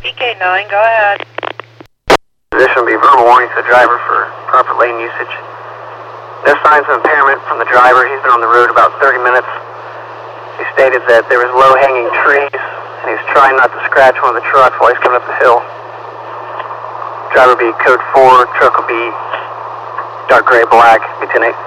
PK9, go ahead. Position will be verbal warning to the driver for proper lane usage. No signs of impairment from the driver. He's been on the road about 30 minutes. He stated that there was low-hanging trees, and he was trying not to scratch one of the trucks while he's coming up the hill. Driver will be code 4, truck will be dark gray black, be 10-8.